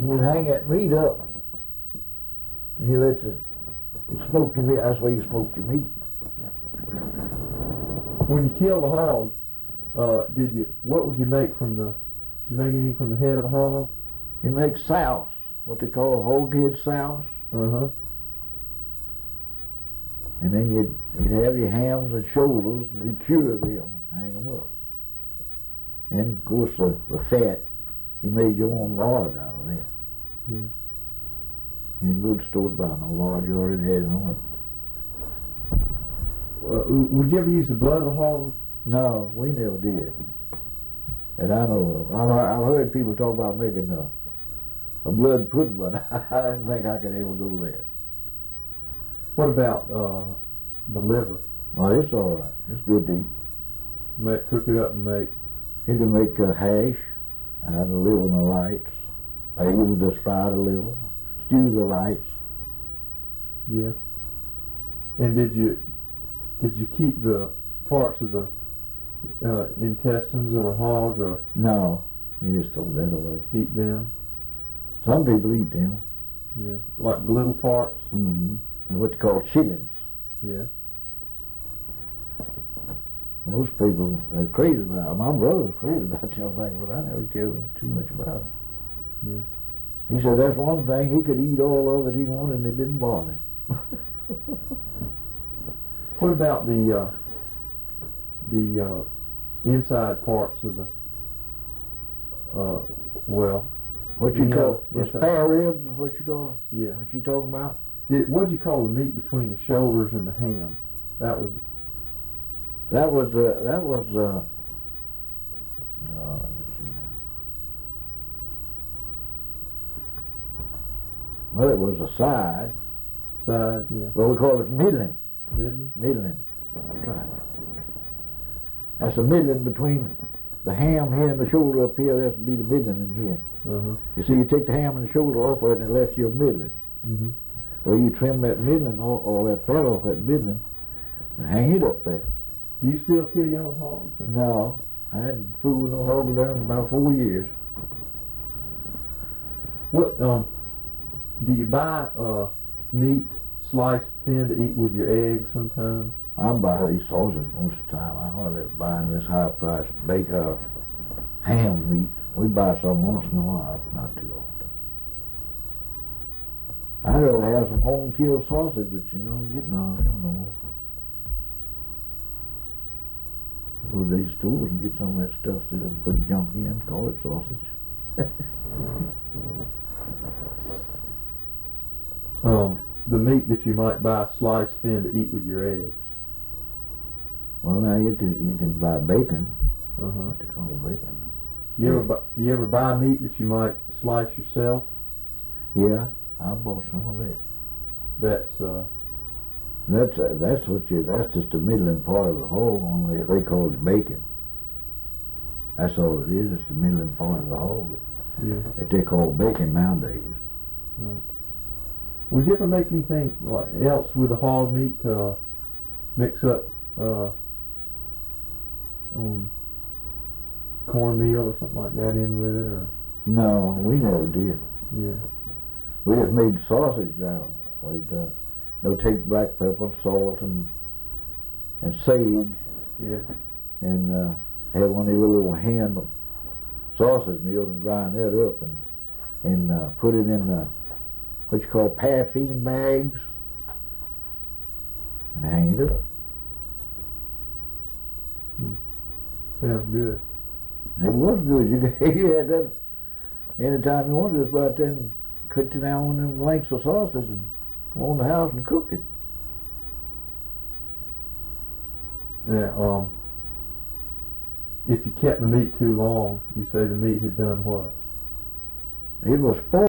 you'd hang that meat up, and you let it smoke your meat. That's why you smoked your meat. When you kill the hog, what would you make from the? Did you make anything from the head of the hog? You make souse, what they call hog head souse. And then you'd have your hams and shoulders, and you'd cure them and hang them up. And of course the fat, you made your own lard out of that. Yeah. You didn't go to the store to buy no lard, you already had it on. Would you ever use the blood of the hog? No, we never did. That I know of. I've heard people talk about making a blood pudding, but I didn't think I could ever go there. What about the liver? Well, it's all right. It's good to eat. Cook it up and make. You can make a hash out of the liver and the lights. Or you can just fry the liver, stew the lights. Yeah. And did you keep the parts of the intestines of the hog, or no? You just throw that away. Eat them. Some people eat them. Yeah. Like the little parts. Mm-hmm. And what they call chillings. Yeah. Most people are crazy about it. My brother's crazy about them things, but I never cared too much about it. Yeah. He said that's one thing, he could eat all of it he wanted and it didn't bother him. What about the inside parts of the what you call the inside. spare ribs is what you call? Yeah. What you talking about? What'd you call the meat between the shoulders and the ham? That was let me see now. Well, it was a side. Side, yeah. Well, we call it middling. Middling? Middling. That's right. That's a middling between the ham here and the shoulder up here. That's be the middling in here. You see, you take the ham and the shoulder off of it and it left you a middling. Well, you trim that middling, all that fat off that middling, and hang it up there. Do you still kill your own hogs? No, I hadn't fooled no hog there in about 4 years. What do you buy meat sliced thin to eat with your eggs sometimes? I buy these sausages most of the time. I hardly ever buy this high priced baker ham meat. We buy some once in a while, not too often. I'd rather have some home killed sausage, but you know, I'm getting on them no more. Go to these stores and get some of that stuff that they put junk in, call it sausage. The meat that you might buy sliced thin to eat with your eggs. Well, now you can buy bacon. What they call bacon. You ever buy meat that you might slice yourself? Yeah, I bought some of that. That's just the middling part of the hog. Only they call it bacon. That's all it is. It's the middling part of the hog. Yeah. That they call bacon nowadays. Right. Would you ever make anything else with the hog meat? Mix up cornmeal or something like that in with it, or? No, we never did. Yeah. We just made sausage now. We'd take black pepper, salt, and sage. Yeah. And have one of these little hand sausage mills and grind that up and put it in what you call paraffin bags and hang it up. Sounds good. It was good. You had that anytime you wanted, just about then cut you down one of them lengths of sausage and go in the house and cook it. Yeah. If you kept the meat too long, you say the meat had done what? It was spoiled.